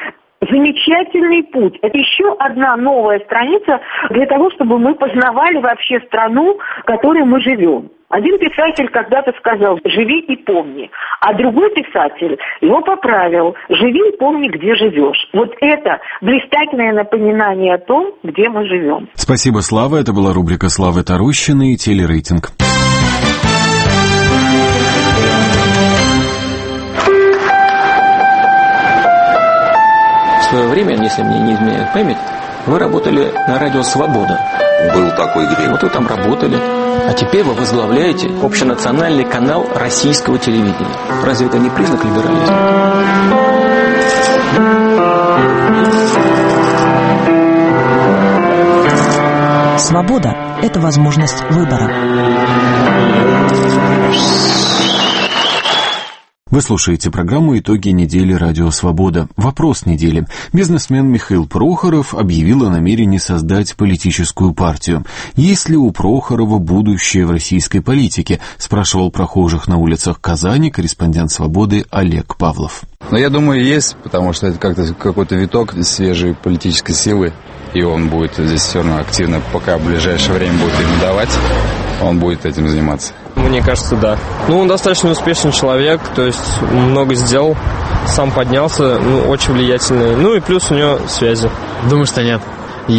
замечательный путь. Это еще одна новая страница для того, чтобы мы познавали вообще страну, в которой мы живем. Один писатель когда-то сказал: «Живи и помни». А другой писатель его поправил: «Живи и помни, где живешь». Вот это блистательное напоминание о том, где мы живем. Спасибо, Слава. Это была рубрика Славы Тарущиной и телерейтинг. В свое время, если мне не изменяет память, вы работали на радио «Свобода». Был такой грех. Вот вы там работали. А теперь вы возглавляете общенациональный канал российского телевидения. Разве это не признак либерализма? Свобода – это возможность выбора. Вы слушаете программу «Итоги недели. Радио Свобода». Вопрос недели. Бизнесмен Михаил Прохоров объявил о намерении создать политическую партию. Есть ли у Прохорова будущее в российской политике? Спрашивал прохожих на улицах Казани корреспондент «Свободы» Олег Павлов. Я думаю, есть, потому что это как-то какой-то виток свежей политической силы. И он будет здесь все равно активно, пока в ближайшее время будет ему давать, он будет этим заниматься. Мне кажется, да. Он достаточно успешный человек, то есть много сделал, сам поднялся, очень влиятельный. И плюс у него связи. Думаю, что нет.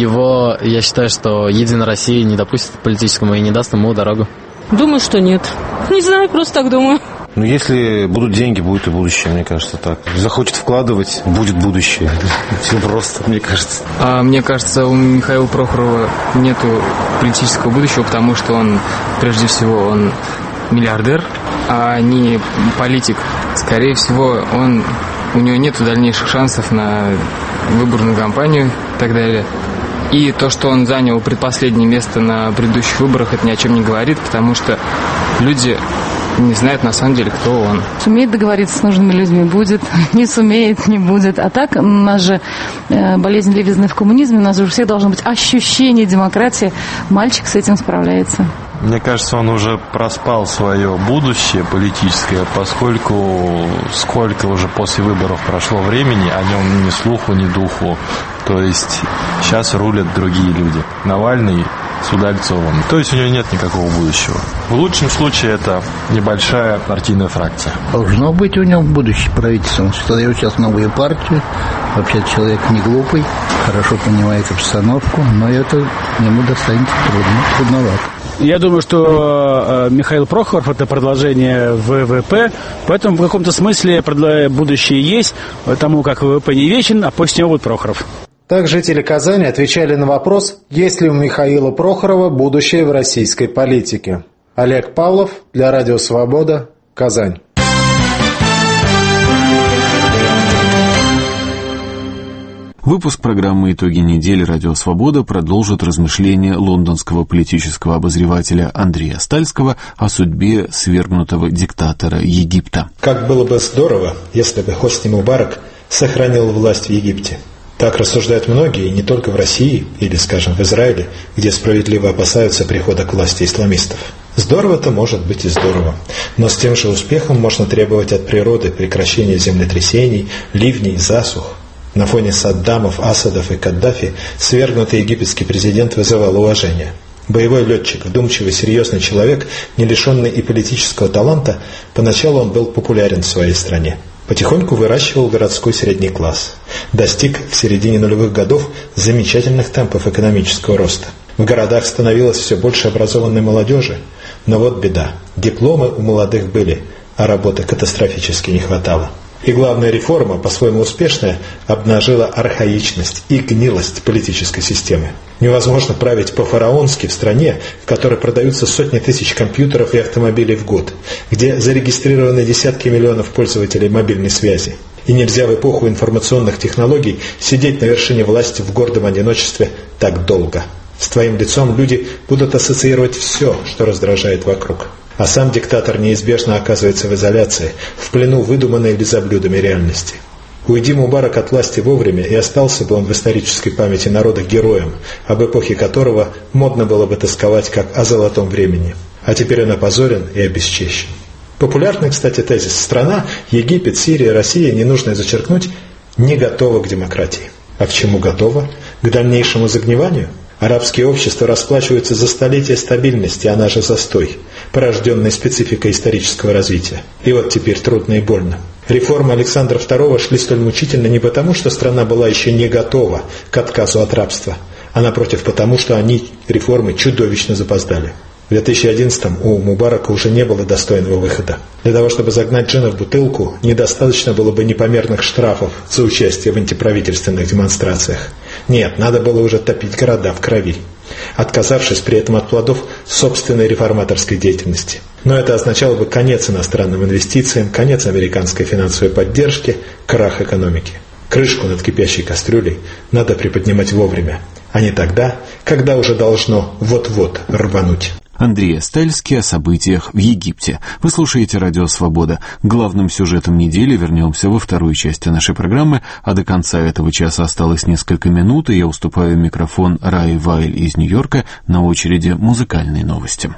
Я считаю, что Единая Россия не допустит к политическому и не даст ему дорогу. Думаю, что нет. Не знаю, просто так думаю. Если будут деньги, будет и будущее, мне кажется, так. Захочет вкладывать, будет будущее. Все просто, мне кажется. Мне кажется, у Михаила Прохорова нету политического будущего, потому что он, прежде всего, он миллиардер, а не политик. Скорее всего, у него нету дальнейших шансов на выборную кампанию и так далее. И то, что он занял предпоследнее место на предыдущих выборах, это ни о чем не говорит, потому что люди не знают на самом деле, кто он. Сумеет договориться с нужными людьми — будет, не сумеет — не будет. А так, у нас же болезнь левизны в коммунизме, у нас же у всех должно быть ощущение демократии. Мальчик с этим справляется. Мне кажется, он уже проспал свое будущее политическое, поскольку сколько уже после выборов прошло времени, о нем ни слуху, ни духу. То есть сейчас рулят другие люди. Навальный с Удальцовым. То есть у него нет никакого будущего. В лучшем случае это небольшая партийная фракция. Должно быть у него будущее правительство. Он создает сейчас новую партию. Вообще человек не глупый, хорошо понимает обстановку, но это ему достанется трудновато. Я думаю, что Михаил Прохоров – это продолжение ВВП, поэтому в каком-то смысле будущее есть, потому как ВВП не вечен, а после него будет Прохоров. Так жители Казани отвечали на вопрос, есть ли у Михаила Прохорова будущее в российской политике. Олег Павлов для Радио Свобода, Казань. Выпуск программы «Итоги недели. Радио Свобода» продолжит размышления лондонского политического обозревателя Андрея Стальского о судьбе свергнутого диктатора Египта. Как было бы здорово, если бы Хосни Мубарак сохранил власть в Египте. Так рассуждают многие, не только в России или, скажем, в Израиле, где справедливо опасаются прихода к власти исламистов. Здорово-то может быть и здорово, но с тем же успехом можно требовать от природы прекращения землетрясений, ливней, засух. На фоне Саддамов, Асадов и Каддафи свергнутый египетский президент вызывал уважение. Боевой летчик, вдумчивый, серьезный человек, не лишенный и политического таланта, поначалу он был популярен в своей стране. Потихоньку выращивал городской средний класс. Достиг в середине нулевых годов замечательных темпов экономического роста. В городах становилось все больше образованной молодежи. Но вот беда. Дипломы у молодых были, а работы катастрофически не хватало. И главная реформа, по-своему успешная, обнажила архаичность и гнилость политической системы. Невозможно править по-фараонски в стране, в которой продаются сотни тысяч компьютеров и автомобилей в год, где зарегистрированы десятки миллионов пользователей мобильной связи. И нельзя в эпоху информационных технологий сидеть на вершине власти в гордом одиночестве так долго. С твоим лицом люди будут ассоциировать все, что раздражает вокруг. А сам диктатор неизбежно оказывается в изоляции, в плену выдуманной лизоблюдами реальности. Уйди Мубарак от власти вовремя, и остался бы он в исторической памяти народа героем, об эпохе которого модно было бы тосковать как о золотом времени. А теперь он опозорен и обесчещен. Популярный, кстати, тезис: страна, Египет, Сирия, Россия, не нужно зачеркнуть, не готова к демократии. А к чему готова? К дальнейшему загниванию? Арабские общества расплачиваются за столетия стабильности, она же застой, порожденный спецификой исторического развития. И вот теперь трудно и больно. Реформы Александра II шли столь мучительно не потому, что страна была еще не готова к отказу от рабства, а напротив потому, что они, реформы, чудовищно запоздали. В 2011-м у Мубарака уже не было достойного выхода. Для того, чтобы загнать джина в бутылку, недостаточно было бы непомерных штрафов за участие в антиправительственных демонстрациях. Нет, надо было уже топить города в крови, отказавшись при этом от плодов собственной реформаторской деятельности. Но это означало бы конец иностранным инвестициям, конец американской финансовой поддержки, крах экономики. Крышку над кипящей кастрюлей надо приподнимать вовремя, а не тогда, когда уже должно вот-вот рвануть. Андрей Астальский о событиях в Египте. Вы слушаете «Радио Свобода». К главным сюжетам недели вернемся во второй части нашей программы, а до конца этого часа осталось несколько минут, и я уступаю микрофон Раи Вайль из Нью-Йорка. На очереди музыкальные новости.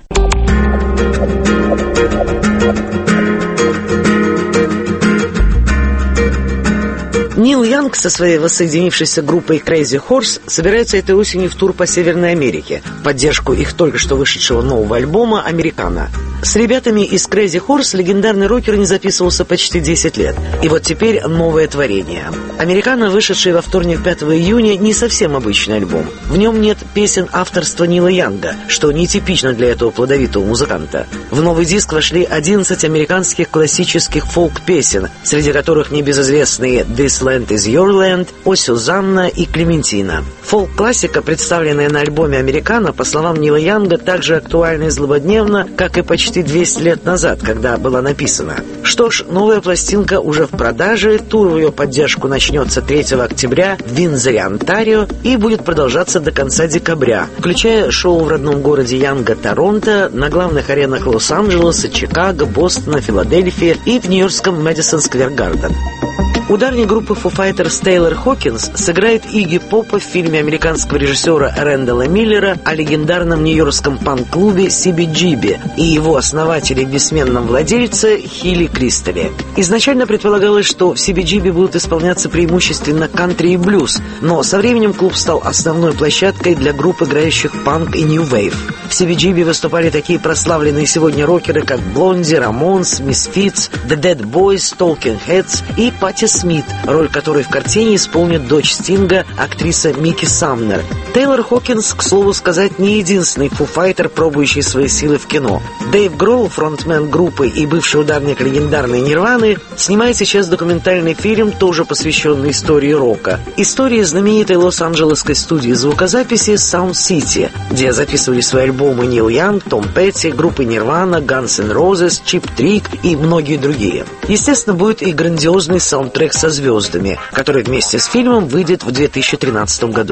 Нил Янг со своей воссоединившейся группой Crazy Horse собирается этой осенью в тур по Северной Америке в поддержку их только что вышедшего нового альбома «Американа». С ребятами из Crazy Horse легендарный рокер не записывался почти 10 лет. И вот теперь новое творение. «Американа», вышедший во вторник 5 июня, не совсем обычный альбом. В нем нет песен авторства Нила Янга, что нетипично для этого плодовитого музыканта. В новый диск вошли 11 американских классических фолк-песен, среди которых небезызвестные «This Land is Your Land», «О Сюзанна» и «Клементина». Фолк-классика, представленная на альбоме «Американа», по словам Нила Янга, так же актуальна и злободневна, как и почти 200 лет назад, когда была написана. Что ж, новая пластинка уже в продаже, тур в ее поддержку начнется 3 октября в Виндзоре, Онтарио, и будет продолжаться до конца декабря, включая шоу в родном городе Янга Торонто, на главных аренах Лос-Анджелеса, Чикаго, Бостона, Филадельфии и в нью-йоркском Мэдисон Сквер Гарден. Ударник группы Foo Fighters Тейлор Хокинс сыграет Игги Попа в фильме американского режиссера Рэндалла Миллера о легендарном нью-йоркском панк-клубе CBGB и его основателе и бессменном владельце Хилли Кристале. Изначально предполагалось, что в CBGB будут исполняться преимущественно кантри и блюз, но со временем клуб стал основной площадкой для групп, играющих панк и нью-вейв. В CBGB выступали такие прославленные сегодня рокеры, как Блонди, Рамонс, Misfits, The Dead Boys, Talking Heads и Патти Смит, роль которой в картине исполнит дочь Стинга, актриса Микки Самнер. Тейлор Хокинс, к слову сказать, не единственный фуфайтер, пробующий свои силы в кино. Дэйв Гролл, фронтмен группы и бывший ударник легендарной Нирваны, снимает сейчас документальный фильм, тоже посвященный истории рока. Истории знаменитой лос-анджелесской студии звукозаписи Sound City, где записывали свои альбомы Нил Янг, Том Петти, группы Нирвана, Guns N' Roses, Чип Трик и многие другие. Естественно, будет и грандиозный саундтрек со звездами, который вместе с фильмом выйдет в 2013 году.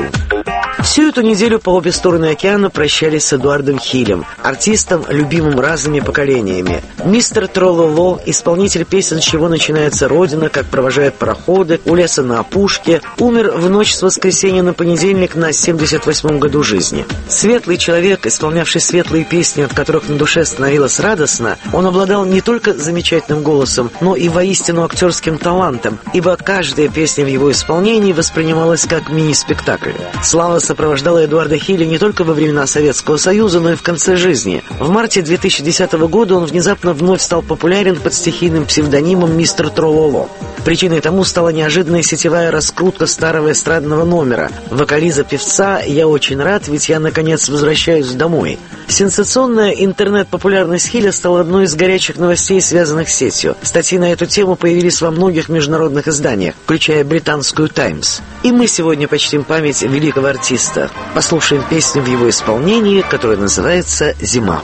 Всю эту неделю по обе стороны океана прощались с Эдуардом Хиллем, артистом, любимым разными поколениями. Мистер Трололо, исполнитель песен «С чего начинается Родина», «Как провожают пароходы», «У леса на опушке», умер в ночь с воскресенья на понедельник на 78-м году жизни. Светлый человек, исполнявший светлые песни, от которых на душе становилось радостно, он обладал не только замечательным голосом, но и воистину актерским талантом, ибо каждая песня в его исполнении воспринималась как мини-спектакль. Слава сопровождала Эдуарда Хилля не только во времена Советского Союза, но и в конце жизни. В марте 2010 года он внезапно вновь стал популярен под стихийным псевдонимом «Мистер Трололо». Причиной тому стала неожиданная сетевая раскрутка старого эстрадного номера. Вокализа певца «Я очень рад, ведь я наконец возвращаюсь домой». Сенсационная интернет-популярность Хилля стала одной из горячих новостей, связанных с сетью. Статьи на эту тему появились во многих международных изданиях, включая британскую «Таймс». И мы сегодня почтим память великого артиста. Послушаем песню в его исполнении, которая называется «Зима».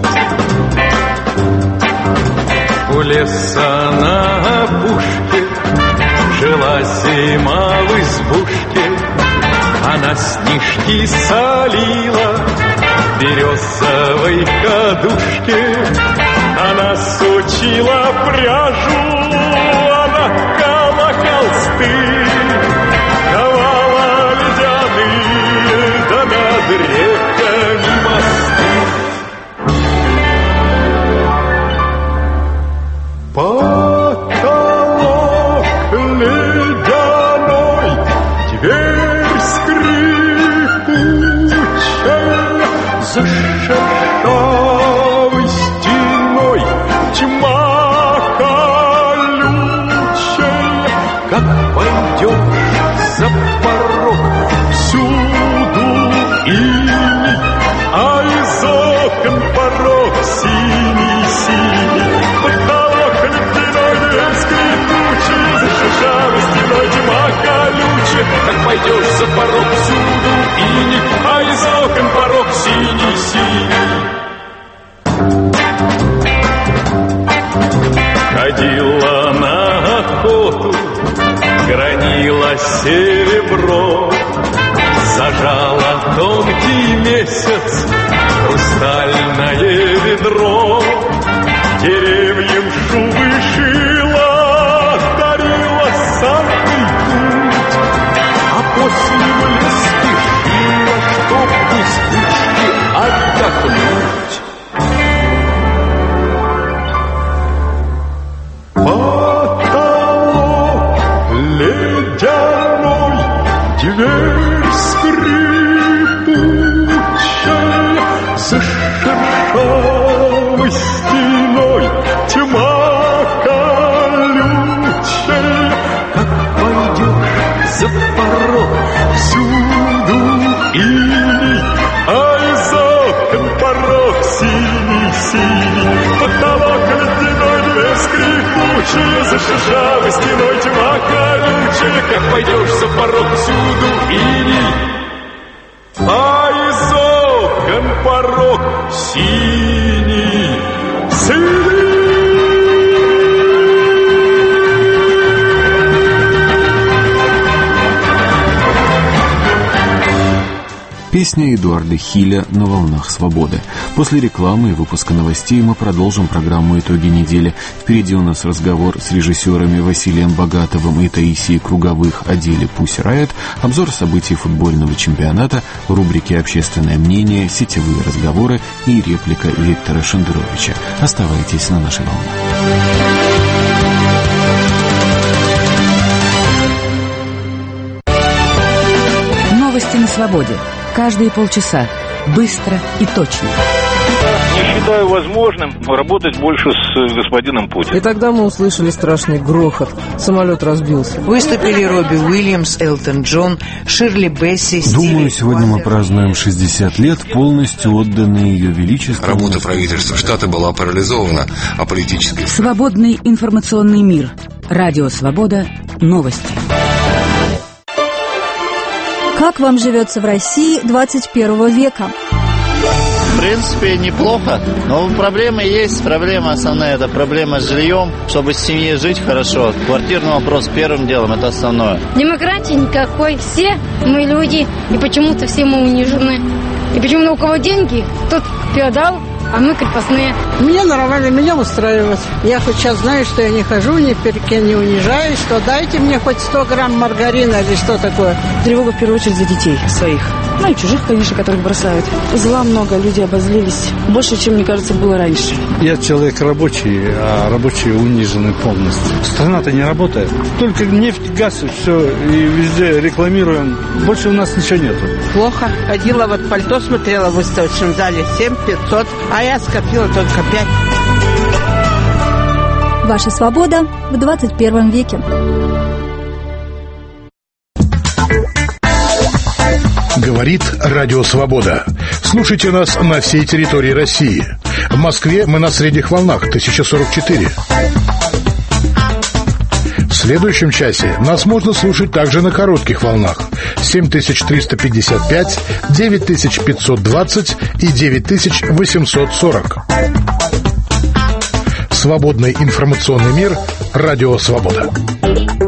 У леса на опушке жила зима в избушке. Она снежки солила в березовой кадушке. Она сучила пряжу, она ткала холсты, ковала ледяные, да над реками мосты. Потолок ледяной окон порог синий-синий, потолок ледяной, дверь скрипучий, зашуршала стеной тьма колючая. Как пойдешь за порог, всюду иней, а из окон порог синий-синий. Ходила на охоту, гранила серебро, зажала тонкий месяц хрустальное ведро, деревьям шубы шила, дарила самый путь, а после в лес спешила, чтоб без кучки отдохнуть. Потолок ледяной, дверь скрипучая, за шершавой стеной тьма колючая. Как пойдешь за порог, всюду иней, а из окон порог синий-синий, потолок ледяной, дверь скрипучая, за шершавой стеной тьма колючая. Как пойдешь за порог, всюду иней, а из окон порог синий-синий. Песня Эдуарда Хиля «На волнах свободы». После рекламы и выпуска новостей мы продолжим программу «Итоги недели». Впереди у нас разговор с режиссерами Василием Богатовым и Таисией Круговых о деле Pussy Riot, обзор событий футбольного чемпионата, рубрики «Общественное мнение», сетевые разговоры и реплика Виктора Шендеровича. Оставайтесь на нашей волне. Новости на свободе. Каждые полчаса. Быстро и точно. Не считаю возможным работать больше с господином Путиным. И тогда мы услышали страшный грохот. Самолет разбился. Выступили Робби Уильямс, Элтон Джон, Ширли Бесси. Думаю, сегодня мы празднуем 60 лет, полностью отданные Ее Величеству. Работа правительства штата была парализована, а политический... Свободный информационный мир. Радио «Свобода». Новости. Как вам живется в России 21 века? В принципе, неплохо, но проблемы есть. Проблема основная – это проблема с жильем. Чтобы с семьей жить хорошо, квартирный вопрос первым делом – это основное. Демократии никакой. Все мы люди, и почему-то все мы унижены. И почему-то у кого деньги, тот феодал, а мы крепостные. Мне нормально, меня устраивает. Я хоть сейчас знаю, что я не хожу, ни перед кем не унижаюсь, что дайте мне хоть 100 грамм маргарина или что такое. Тревога в первую очередь за детей своих. Ну и чужих, конечно, которых бросают. Зла много, люди обозлились. Больше, чем, мне кажется, было раньше. Я человек рабочий, а рабочие унижены полностью. Страна-то не работает. Только нефть, газ и все. И везде рекламируем. Больше у нас ничего нету. Плохо. Ходила, вот пальто смотрела в выставочном зале 7500, а я скопила только 5. Ваша свобода в 21 веке. Говорит Радио Свобода. Слушайте нас на всей территории России. В Москве мы на средних волнах 1044. В следующем часе нас можно слушать также на коротких волнах 7355, 9520 и 9840. Свободный информационный мир. Радио Свобода.